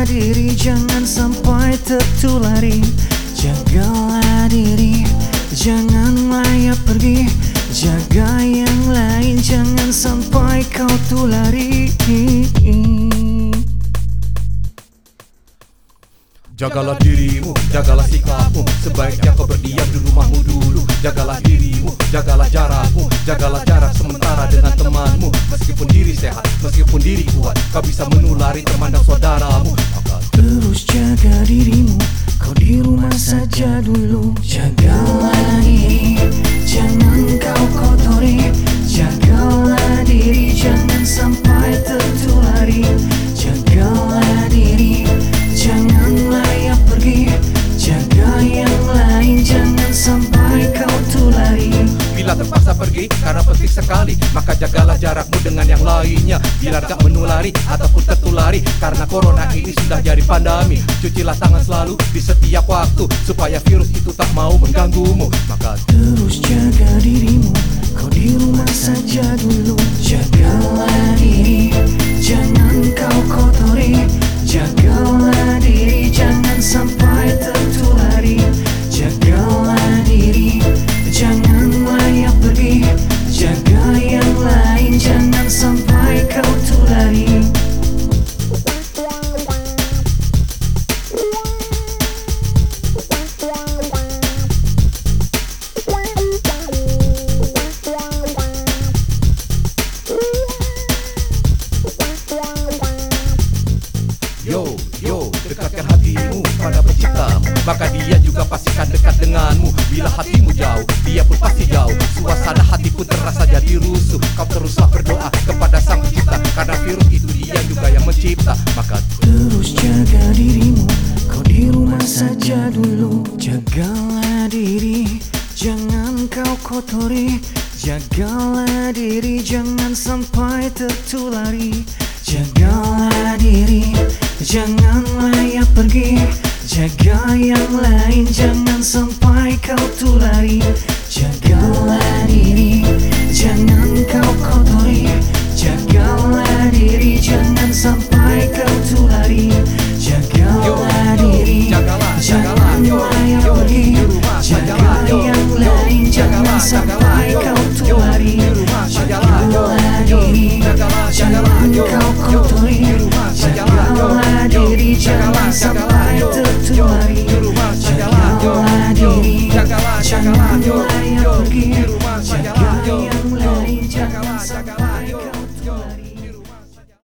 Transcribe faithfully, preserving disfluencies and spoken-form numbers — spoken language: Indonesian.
diri, jangan sampai tertulari. Jagalah diri, jangan layak pergi. Jaga yang lain, jangan sampai kau tulari. Jagalah dirimu, jagalah sikapmu. Sebaiknya kau berdiam di rumahmu dulu. Jagalah dirimu, jagalah jarakmu. Jagalah jarak sementara dengan temanmu. Meskipun diri sehat, meskipun diri kuat, kau bisa menulari termandang saudaramu. Maka terus jaga dirimu, kau di rumah saja dulu. Jagalah diri, jangan kau kotori. Jagalah diri, jangan sampai tertulari. Jagalah diri, jangan layak pergi. Jaga yang lain, jangan sampai kau tulari. bila terpaksa pergi karena penting sekali, maka jagalah jarakmu dengan yang lainnya. Biar gak menulari ataupun tertulari, karena corona ini sudah jadi pandemi. Cucilah tangan selalu di setiap waktu, supaya virus itu tak mau mengganggumu. Maka terus jaga dirimu, kau di rumah saja dulu. Jagalah diri, jangan kau kotori. Jagalah diri, jangan sampai tertulari. Jagalah diri, jangan layak pergi. Jaga yang lain, jangan sampai kau tulari. Yo, yo, dekatkan hatimu pada penciptamu, maka dia juga pastikan dekat denganmu. Bila hatimu jauh, dia pun pasti jauh. Suasana hati pun terasa jadi rusuh. Kau teruslah berdoa kepada sang pencipta, karena virus itu dia juga yang mencipta. Maka terus jaga dirimu, kau di rumah saja dulu. Jagalah diri, jangan kau kotori. Jagalah diri, jangan sampai tertulari. Jagalah diri, jangan layak pergi. Jaga yang lain, jangan sampai kau tulari. Jagalah diri, jangan kau kotori. Jagalah diri, jangan sampai kau tulari. Jagalah diri, jangan layak pergi. Jaga yang lain, jangan sampai kau tulari. Jagalah diri, jangan kau kotori. Jagalah diri, jangan sampai tertulari. Jagalah diri, jangan layak pergi. Jaga yang lain, jangan sampai kau tulari.